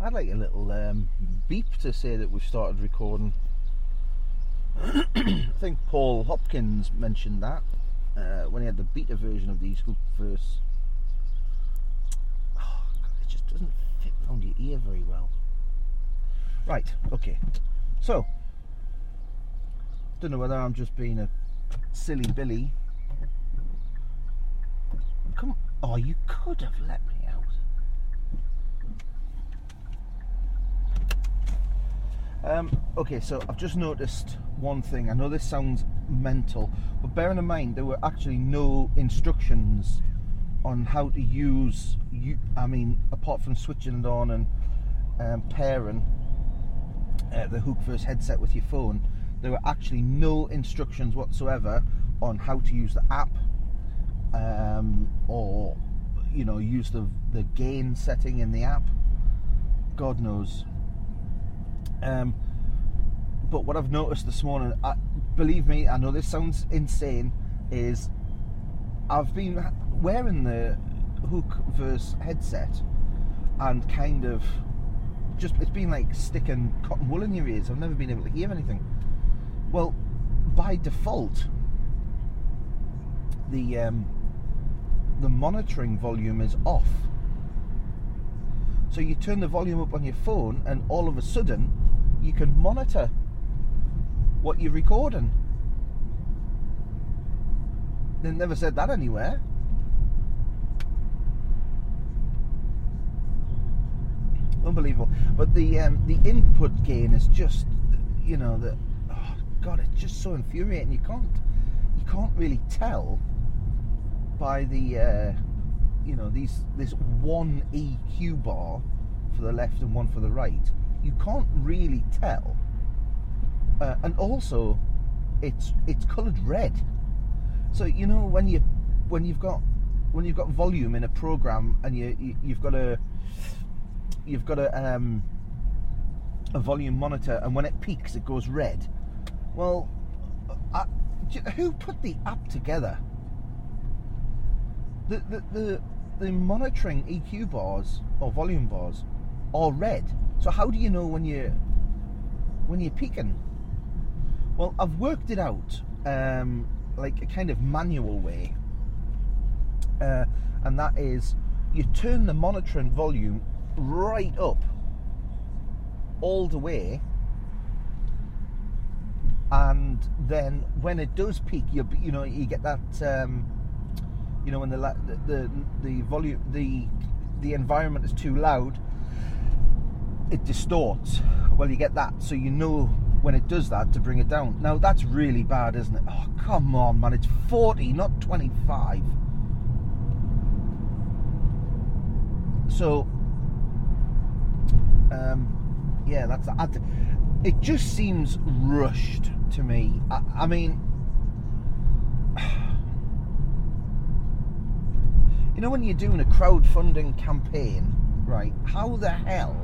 I'd like a little beep to say that we've started recording. I think Paul Hopkins mentioned that when he had the beta version of these Hookverse. Oh God, it just doesn't fit around your ear very well. Right, okay. So, don't know whether I'm just being a silly Billy. Come, oh, you could have let me out. Okay, so I've just noticed one thing. I know this sounds mental, but bearing in mind there were actually no instructions on how to use, apart from switching it on and pairing the Hookverse headset with your phone, there were actually no instructions whatsoever on how to use the app, or use the gain setting in the app. God knows. But what I've noticed this morning, believe me, I know this sounds insane, is I've been wearing the Hookverse headset and kind of it's been like sticking cotton wool in your ears. I've never been able to hear anything. Well, by default, the monitoring volume is off. So you turn the volume up on your phone and all of a sudden you can monitor what you're recording. They never said that anywhere. Unbelievable. But the input gain is just, oh God, it's just so infuriating. You can't really tell by the this one EQ bar for the left and one for the right. You can't really tell. And also, it's coloured red. So when you've got volume in a program and you've got a volume monitor, and when it peaks it goes red. Well, who put the app together? The monitoring EQ bars or volume bars are red. So how do you know when you're peaking? Well, I've worked it out like a kind of manual way, and that is you turn the monitoring volume right up all the way, and then when it does peak, you get that when the volume, the environment is too loud, it distorts. Well, you get that, so when it does that to bring it down. Now that's really bad, isn't it? Oh, come on, man, it's 40, not 25. So yeah, it just seems rushed to me. I mean, when you're doing a crowdfunding campaign, right? How the hell?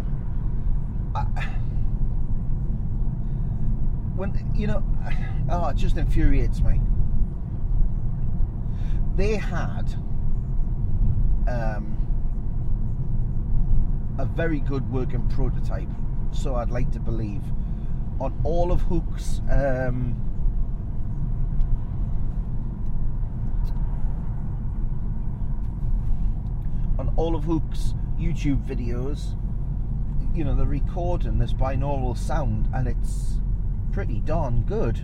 It just infuriates me. They had a very good working prototype, so I'd like to believe, on all of Hook's YouTube videos. They're recording this binaural sound, and it's pretty darn good.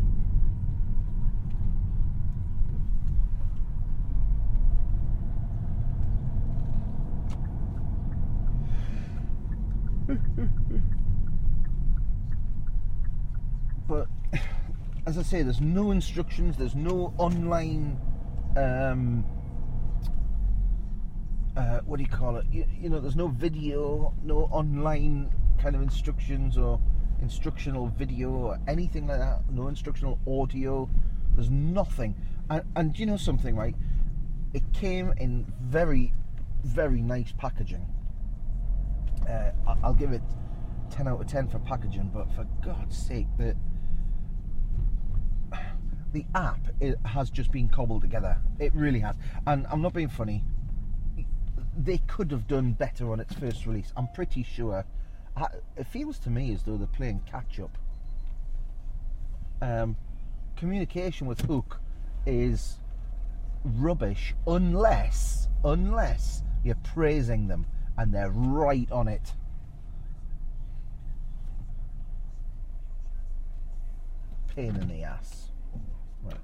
But as I say, there's no instructions, there's no online what do you call it? There's no video, no online kind of instructions or instructional video or anything like that. No instructional audio. There's nothing. And do you know something, right? It came in very, very nice packaging. I'll give it 10 out of 10 for packaging, but for God's sake, the app has just been cobbled together. It really has. And I'm not being funny. they could have done better on its first release. I'm pretty sure. It feels to me as though they're playing catch up. Communication with Hook is rubbish unless you're praising them and they're right on it. Pain in the ass. Right.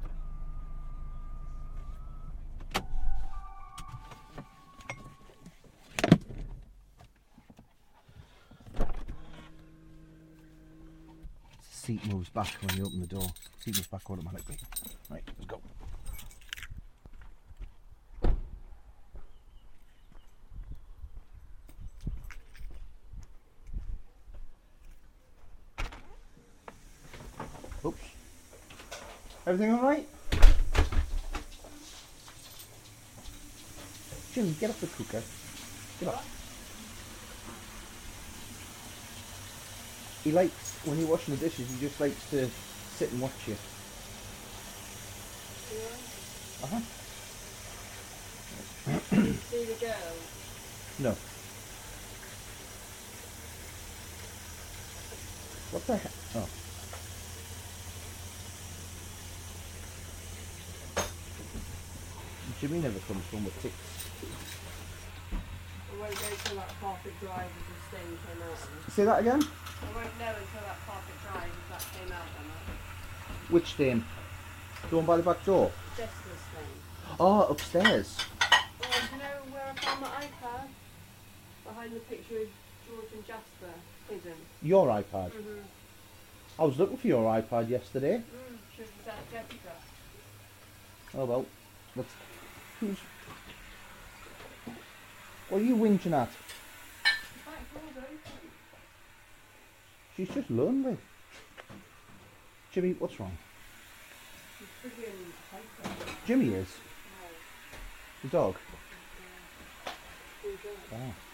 Seat moves back when you open the door. Seat moves back automatically. Right, let's go. Oops. Everything all right? Jimmy, get off the cooker. Get up. He likes, when you're washing the dishes, he just likes to sit and watch you. Yeah. Uh-huh. Did you see the girl? No. What the heck? Oh. Jimmy never comes home with ticks. I won't know until that carpet dries if the stain came out. Say that again? I won't know until that carpet dries if that came out or not. Which stain? The one by the back door? Just the stain. Oh, upstairs. Oh, do you know where I found my iPad? Behind the picture of George and Jasper hidden. Your iPad? Mm-hmm. I was looking for your iPad yesterday. Should have that Jessica. Oh well. Let's... Who's... What are you whinging at? The back door's open. She's just lonely. Jimmy, what's wrong? She's friggin' hyper. Jimmy is. No. The dog. Who's that? Oh.